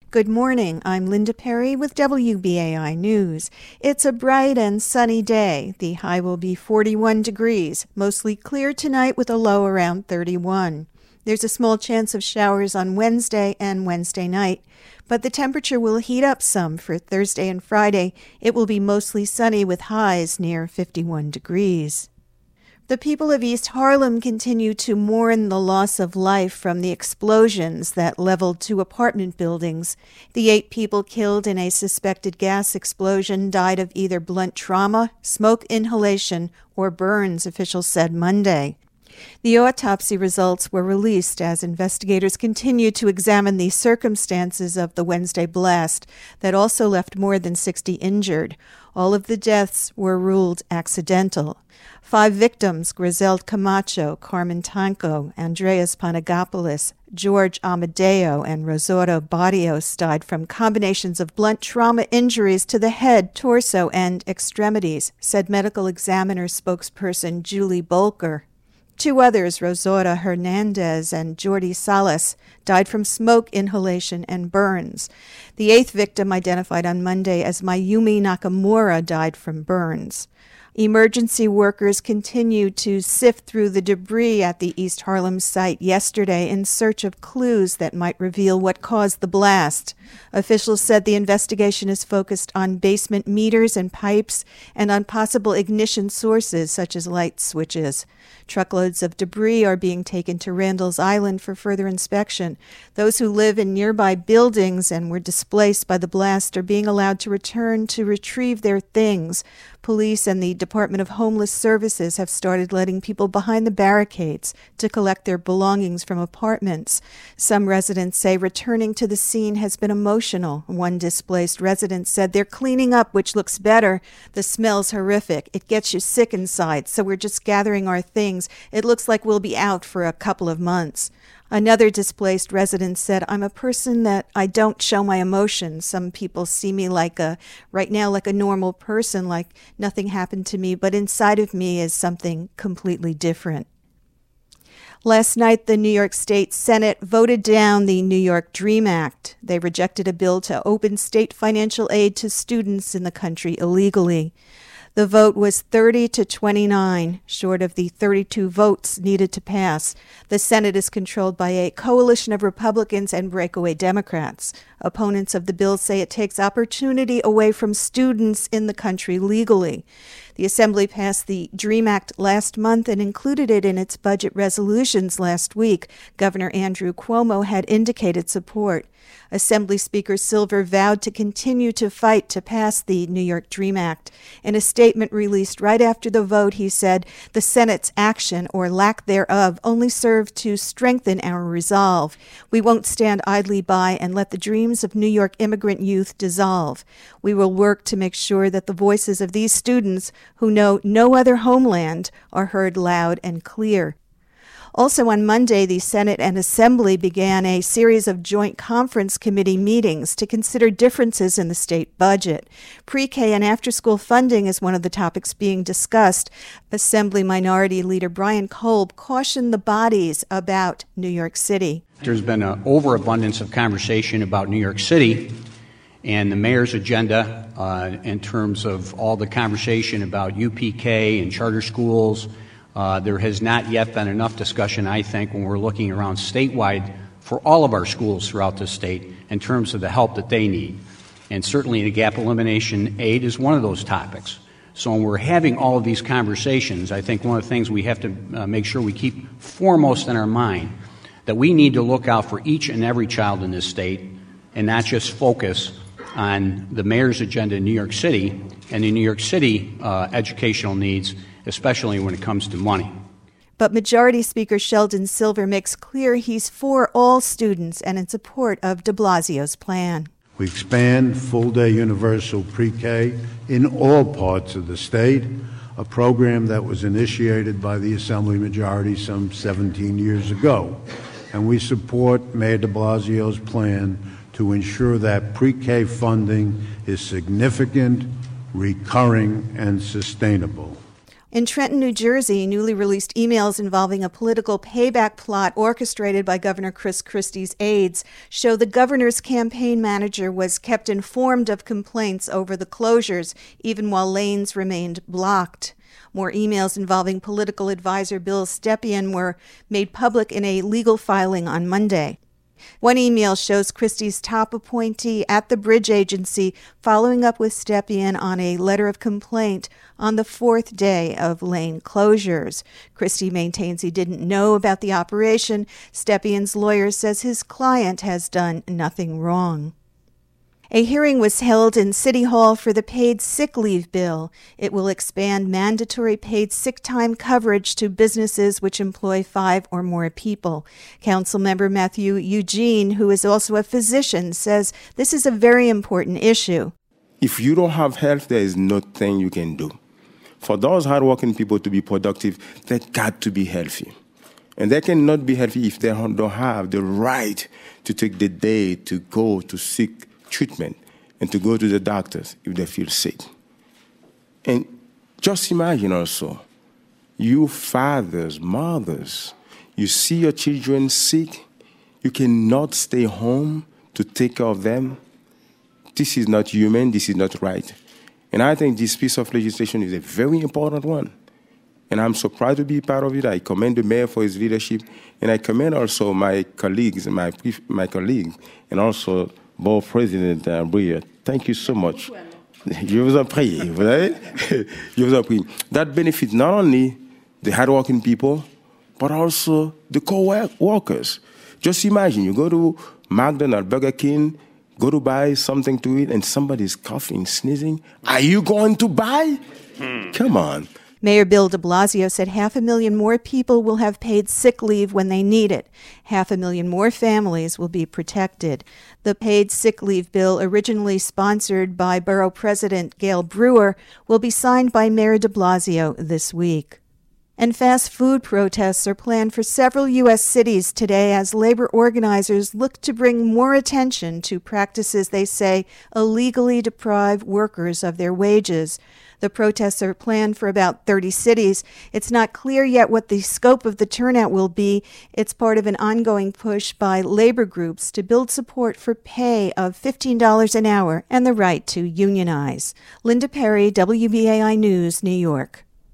Good morning. I'm Linda Perry with WBAI News. It's a bright and sunny day. The high will be 41 degrees, mostly clear tonight with a low around 31. There's a small chance of showers on Wednesday and Wednesday night, but the temperature will heat up some for Thursday and Friday. It will be mostly sunny with highs near 51 degrees. The people of East Harlem continue to mourn the loss of life from the explosions that leveled 2 apartment buildings. The 8 people killed in a suspected gas explosion died of either blunt trauma, smoke inhalation, or burns, officials said Monday. The autopsy results were released as investigators continue to examine the circumstances of the Wednesday blast that also left more than 60 injured. All of the deaths were ruled accidental. 5 victims, Griselde Camacho, Carmen Tanco, Andreas Panagopoulos, George Amadeo, and Rosario Barrios, died from combinations of blunt trauma injuries to the head, torso, and extremities, said medical examiner spokesperson Julie Bolker. 2 others, Rosaura Hernandez and Jordi Salas, died from smoke inhalation and burns. The 8th victim, identified on Monday as Mayumi Nakamura, died from burns. Emergency workers continued to sift through the debris at the East Harlem site yesterday in search of clues that might reveal what caused the blast. Officials said the investigation is focused on basement meters and pipes and on possible ignition sources such as light switches. Truckloads of debris are being taken to Randall's Island for further inspection. Those who live in nearby buildings and were displaced by the blast are being allowed to return to retrieve their things. Police and the Department of Homeless Services have started letting people behind the barricades to collect their belongings from apartments. Some residents say returning to the scene has been emotional. One displaced resident said they're cleaning up, which looks better. The smell's horrific. It gets you sick inside, so we're just gathering our things. It looks like we'll be out for a couple of months. Another displaced resident said, I'm a person that I don't show my emotions. Some people see me right now like a normal person, like nothing happened to me, but inside of me is something completely different. Last night, the New York State Senate voted down the New York DREAM Act. They rejected a bill to open state financial aid to students in the country illegally. The vote was 30-29, short of the 32 votes needed to pass. The Senate is controlled by a coalition of Republicans and breakaway Democrats. Opponents of the bill say it takes opportunity away from students in the country legally. The Assembly passed the DREAM Act last month and included it in its budget resolutions last week. Governor Andrew Cuomo had indicated support. Assembly Speaker Silver vowed to continue to fight to pass the New York DREAM Act. In a statement released right after the vote, he said, the Senate's action, or lack thereof, only served to strengthen our resolve. We won't stand idly by and let the dreams of New York immigrant youth dissolve. We will work to make sure that the voices of these students who know no other homeland are heard loud and clear. Also on Monday, the Senate and Assembly began a series of joint conference committee meetings to consider differences in the state budget. Pre-K and after-school funding is one of the topics being discussed. Assembly Minority Leader Brian Kolb cautioned the bodies about New York City. There's been an overabundance of conversation about New York City and the mayor's agenda in terms of all the conversation about UPK and charter schools. There has not yet been enough discussion, I think, when we're looking around statewide for all of our schools throughout the state in terms of the help that they need. And certainly the gap elimination aid is one of those topics. So when we're having all of these conversations, I think one of the things we have to make sure we keep foremost in our mind, that we need to look out for each and every child in this state and not just focus on the mayor's agenda in New York City and the New York City educational needs, especially when it comes to money. But Majority Speaker Sheldon Silver makes clear he's for all students and in support of de Blasio's plan. We expand full-day universal pre-K in all parts of the state, a program that was initiated by the Assembly majority some 17 years ago. And we support Mayor de Blasio's plan to ensure that pre-K funding is significant, recurring, and sustainable. In Trenton, New Jersey, newly released emails involving a political payback plot orchestrated by Governor Chris Christie's aides show the governor's campaign manager was kept informed of complaints over the closures, even while lanes remained blocked. More emails involving political advisor Bill Stepien were made public in a legal filing on Monday. One email shows Christie's top appointee at the bridge agency following up with Stepien on a letter of complaint on the fourth day of lane closures. Christie maintains he didn't know about the operation. Stepien's lawyer says his client has done nothing wrong. A hearing was held in City Hall for the paid sick leave bill. It will expand mandatory paid sick time coverage to businesses which employ 5 or more people. Councilmember Matthew Eugene, who is also a physician, says this is a very important issue. If you don't have health, there is nothing you can do. For those hardworking people to be productive, they got to be healthy. And they cannot be healthy if they don't have the right to take the day to go to seek treatment and to go to the doctors if they feel sick. And just imagine also, you fathers, mothers, you see your children sick, you cannot stay home to take care of them. This is not human, this is not right. And I think this piece of legislation is a very important one. And I'm so proud to be part of it. I commend the mayor for his leadership, and I commend also my colleagues, my colleague, and also Board President Breyer. Thank you so much. Je vous en prie, vous savez? Je vous en prie. That benefits not only the hardworking people, but also the co-workers. Just imagine, you go to McDonald's, Burger King, go to buy something to eat, and somebody's coughing, sneezing. Are you going to buy? Come on. Mayor Bill de Blasio said 500,000 more people will have paid sick leave when they need it. 500,000 more families will be protected. The paid sick leave bill, originally sponsored by Borough President Gail Brewer, will be signed by Mayor de Blasio this week. And fast food protests are planned for several U.S. cities today as labor organizers look to bring more attention to practices they say illegally deprive workers of their wages. The protests are planned for about 30 cities. It's not clear yet what the scope of the turnout will be. It's part of an ongoing push by labor groups to build support for pay of $15 an hour and the right to unionize. Linda Perry, WBAI News, New York.